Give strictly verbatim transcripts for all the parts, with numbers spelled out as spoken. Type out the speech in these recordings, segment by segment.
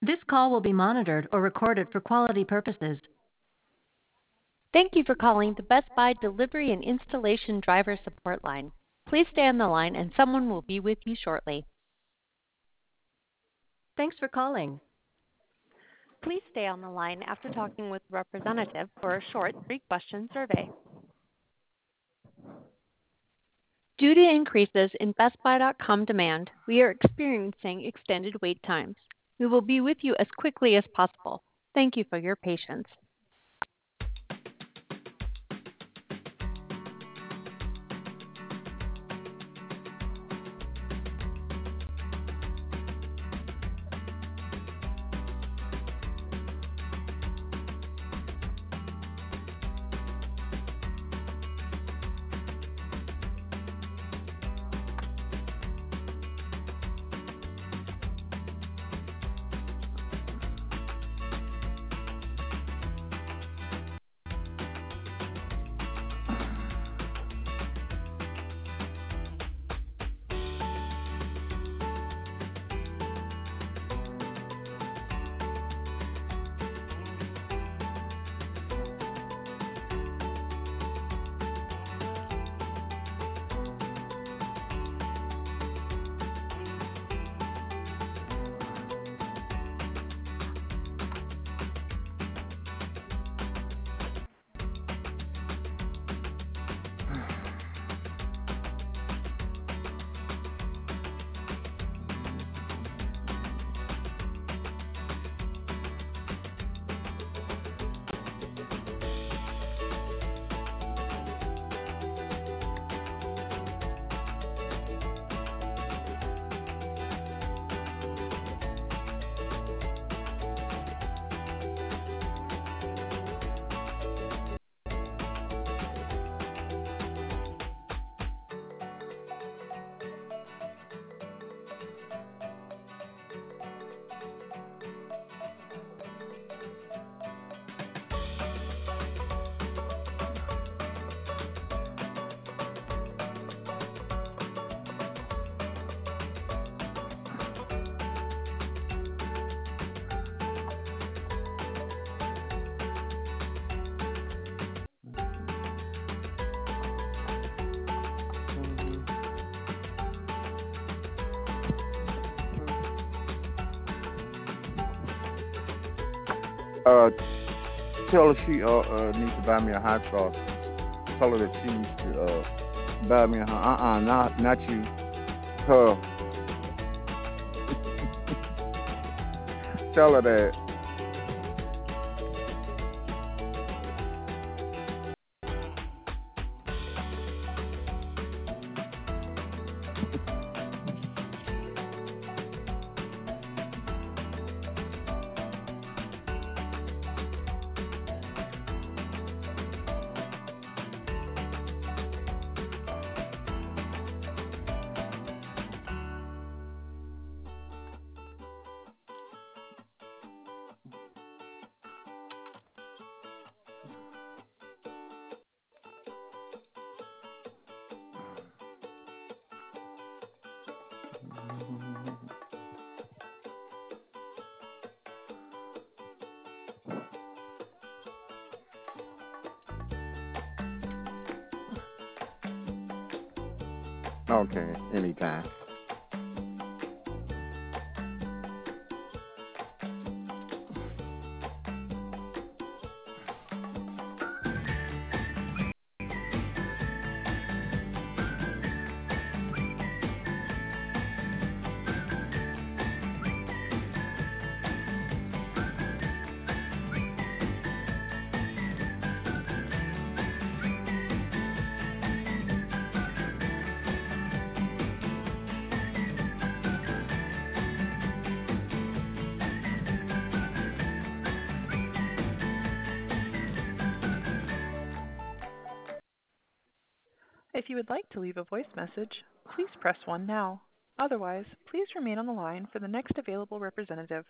This call will be monitored or recorded for quality purposes. Thank you for calling the Best Buy Delivery and Installation Driver Support Line. Please stay on the line and someone will be with you shortly. Thanks for calling. Please stay on the line after talking with a representative for a short three-question survey. Due to increases in Best Buy dot com demand, we are experiencing extended wait times. We will be with you as quickly as possible. Thank you for your patience. Uh, tell her she uh, uh needs to buy me a hot sauce. Tell her that she needs to uh buy me a hot. Uh uh not not you. Her. Tell her that. Okay, anytime. If you would like to leave a voice message, please press one now. Otherwise, please remain on the line for the next available representative.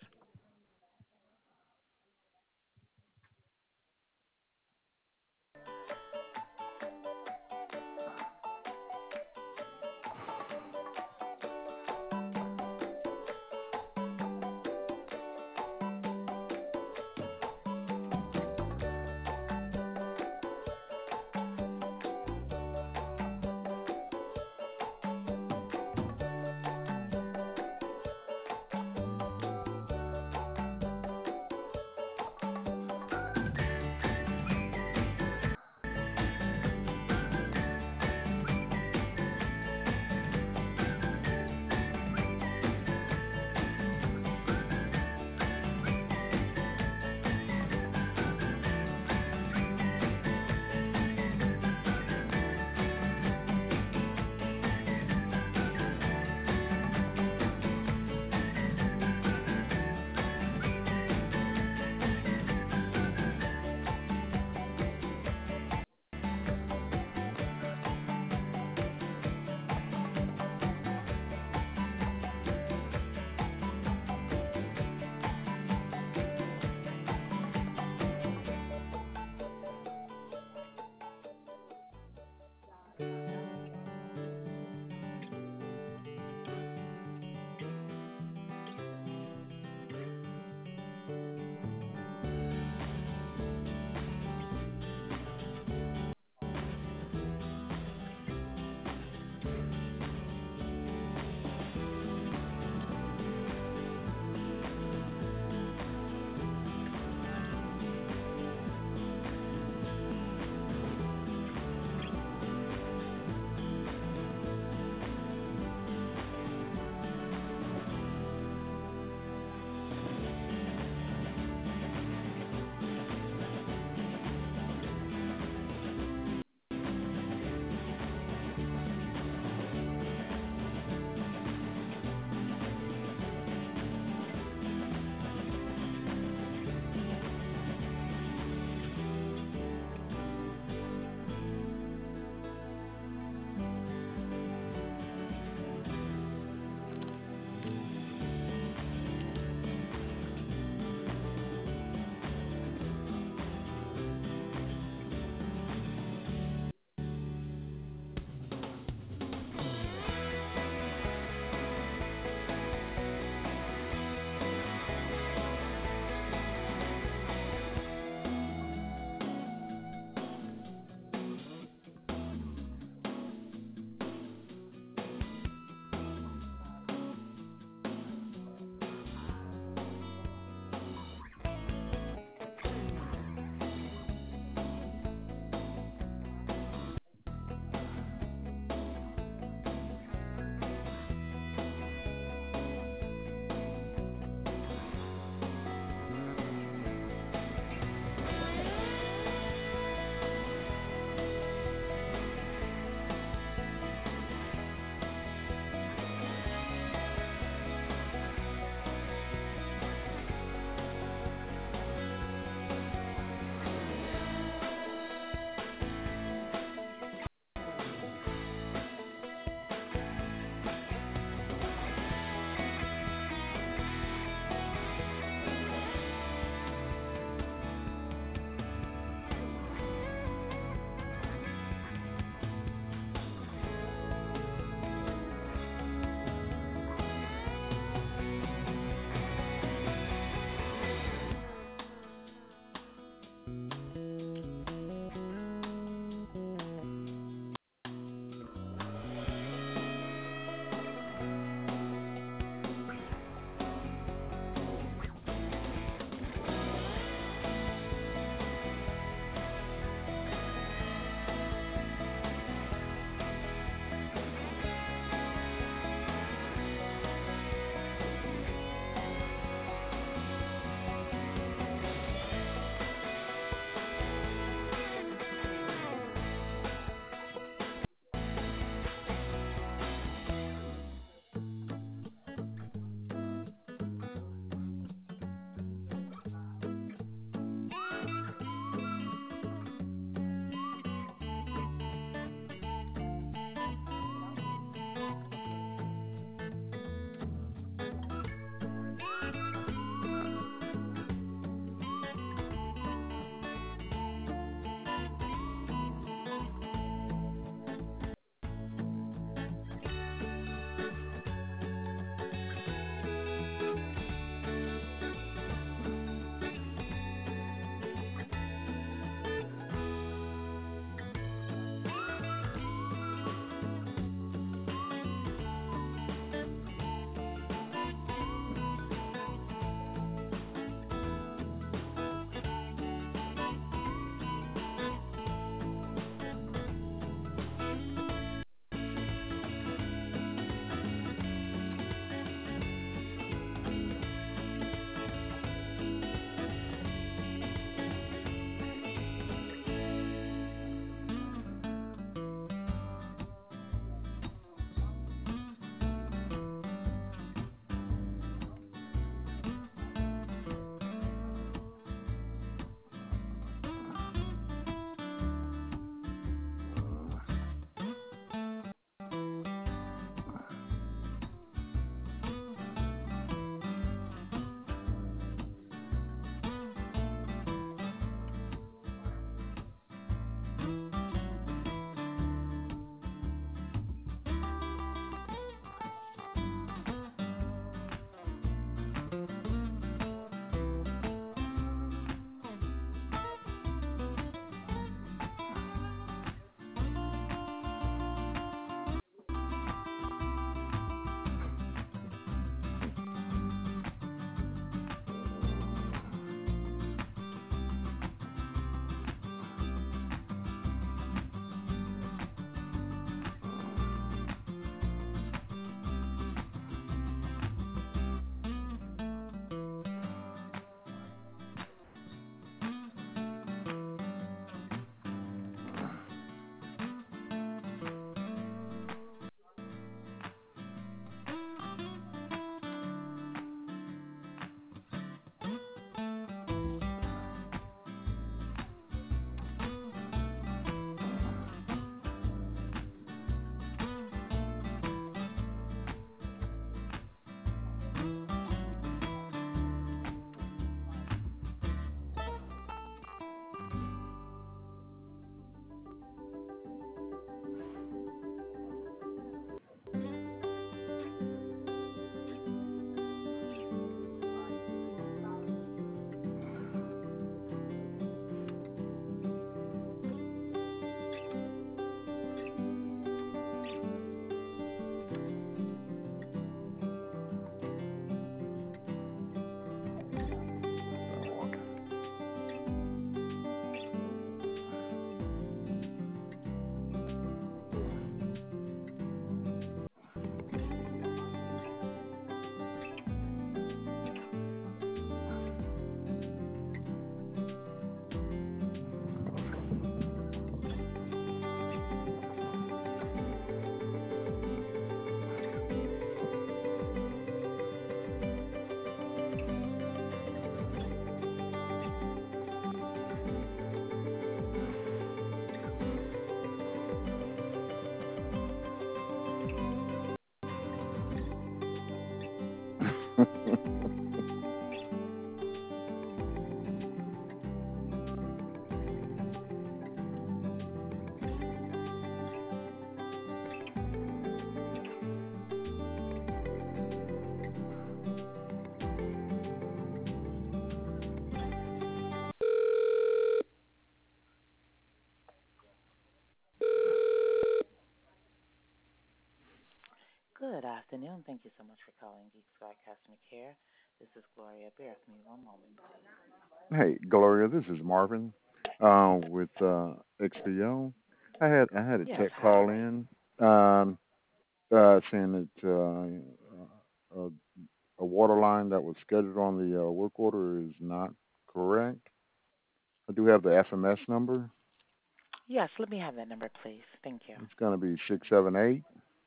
afternoon. Thank you so much for calling Geek Squad Customer Care. This is Gloria. Bear with me one moment, please. Hey, Gloria, this is Marvin uh, with uh, X P O. I had I had a Yes, tech hi. call in um, uh, saying that uh, a, a water line that was scheduled on the uh, work order is not correct. I do have the F M S number. Yes, let me have that number, please. Thank you. It's going to be six seven eight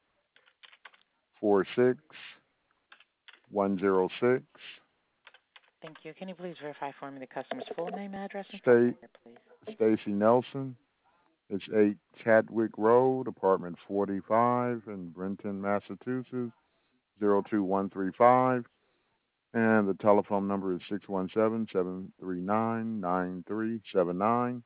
four six one zero six. Thank you. Can you please verify for me the customer's full name, address, and phone State number, please? Stacy Nelson. It's eight Chadwick Road, apartment forty-five in Brenton, Massachusetts, zero two one three five. And the telephone number is six one seven, seven three nine, nine three seven nine.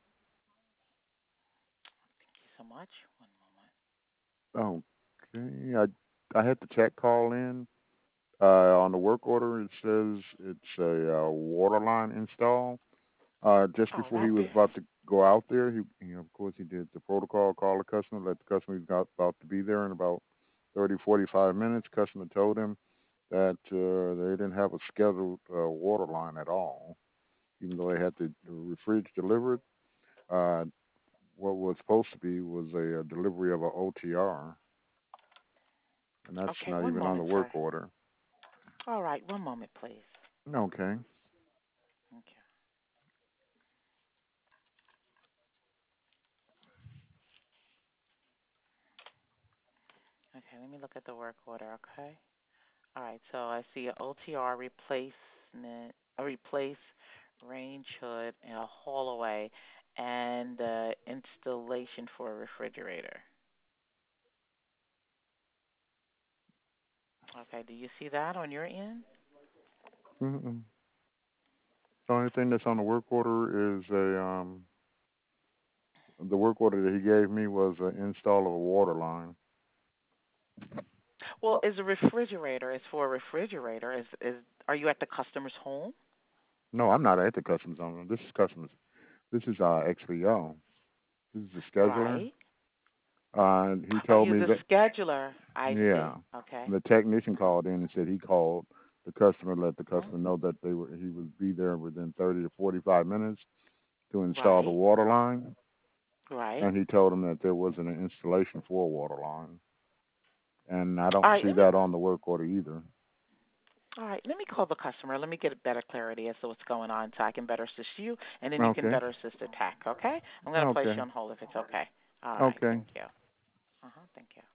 Thank you so much. One moment. Okay. I, I had the tech call in. Uh, on the work order, it says it's a uh, water line install. Uh, just All before he right, was bear. about to go out there, he, you know, of course, he did the protocol, call the customer, let the customer he's got about to be there in about thirty, forty-five minutes. Customer told him that uh, they didn't have a scheduled uh, water line at all, even though they had the, the refrigerator delivered. Uh, what was supposed to be was a, a delivery of a O T R, and that's Okay, not one even on the moment, sir. work order. All right, one moment, please. Okay. Thank you. Okay, let me look at the work order, okay? All right, so I see an O T R replacement, a replace range hood and a haul away, and uh, installation for a refrigerator. Okay, do you see that on your end? Mm-mm. The only thing that's on the work order is a um, the work order that he gave me was an install of a water line. Well, is a refrigerator is for a refrigerator. Is is are you at the customer's home? No, I'm not at the customs owner. This is customers. This is uh, X P O. This is the scheduler. Right. Uh, he Oh, told he's me a that, scheduler. I see. yeah, Okay. the technician called in and said he called the customer, let the Mhm. customer know that they were he would be there within thirty to forty-five minutes to install the Right. water line, Right. and he told him that there wasn't an installation for a water line, and I All don't right. see Let me. that on the work order either. All right. Let me call the customer. Let me get better clarity as to what's going on, so I can better assist you, and then you can Okay, better assist the tech. Okay. I'm gonna place okay, you on hold if it's okay. All right. okay. Thank you. Uh huh. Thank you.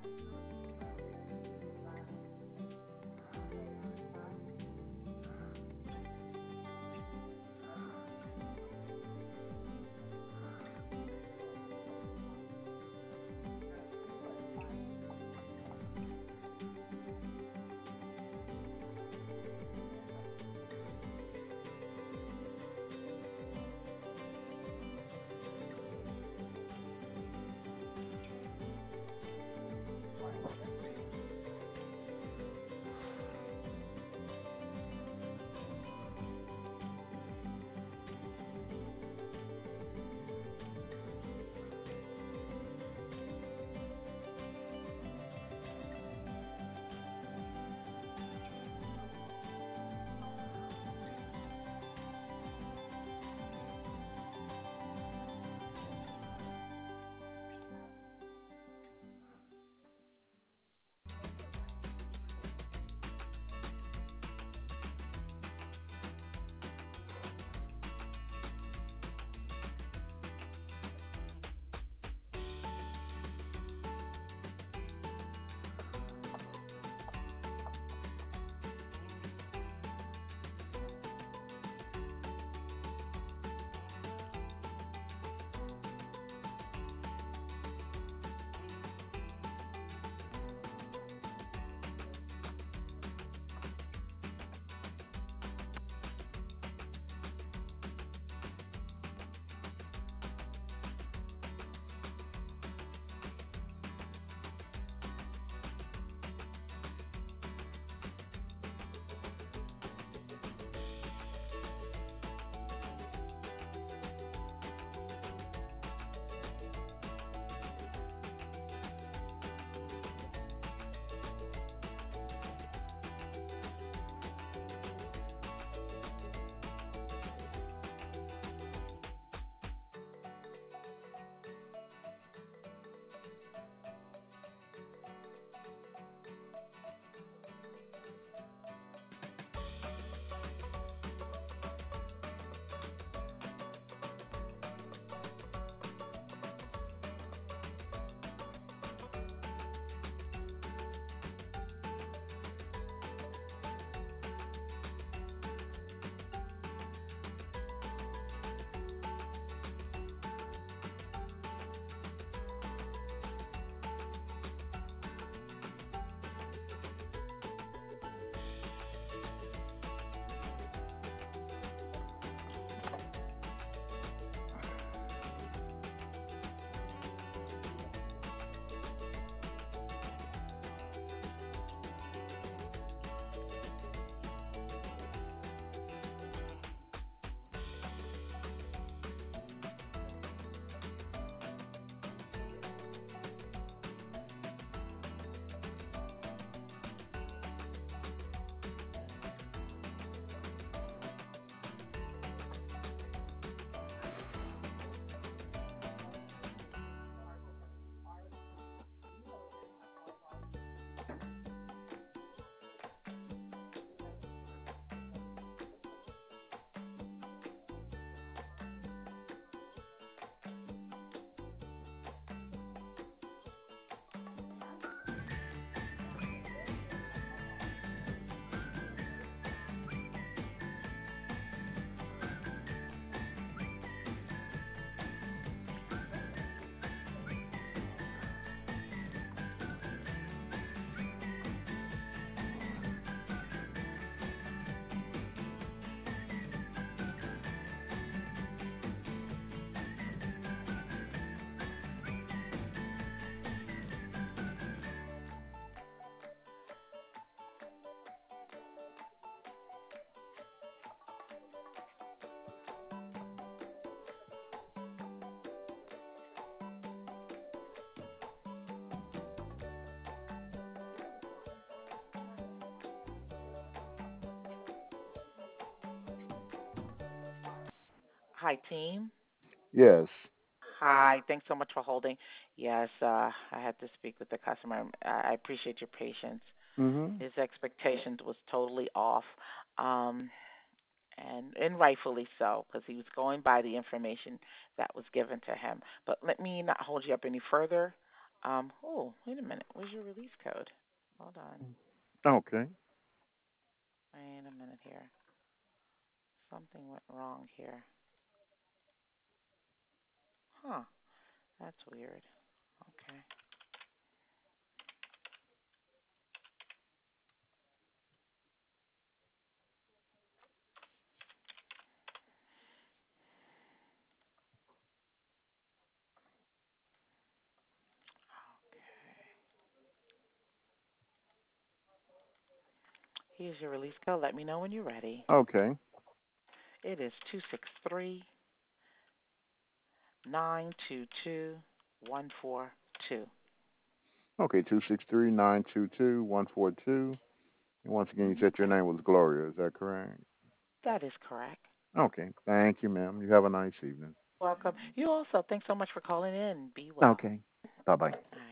Hi, team. Yes. Hi. Thanks so much for holding. Yes, uh, I had to speak with the customer. I I appreciate your patience. Mhm. His expectations was totally off, um, and and rightfully so, because he was going by the information that was given to him. But let me not hold you up any further. Um, oh, wait a minute. Where's your release code? Hold on. Okay. Wait a minute here. Something went wrong here. Huh. That's weird. Okay. Here's your release code. Let me know when you're ready. Okay. It is two six three nine two two one four two. Okay, two six three nine two two one four two. And once again, you Mm-hmm. said your name was Gloria. Is that correct? That is correct. Okay. Thank you, ma'am. You have a nice evening. Welcome. You also. Thanks so much for calling in. Be well. Okay. Bye bye. All right.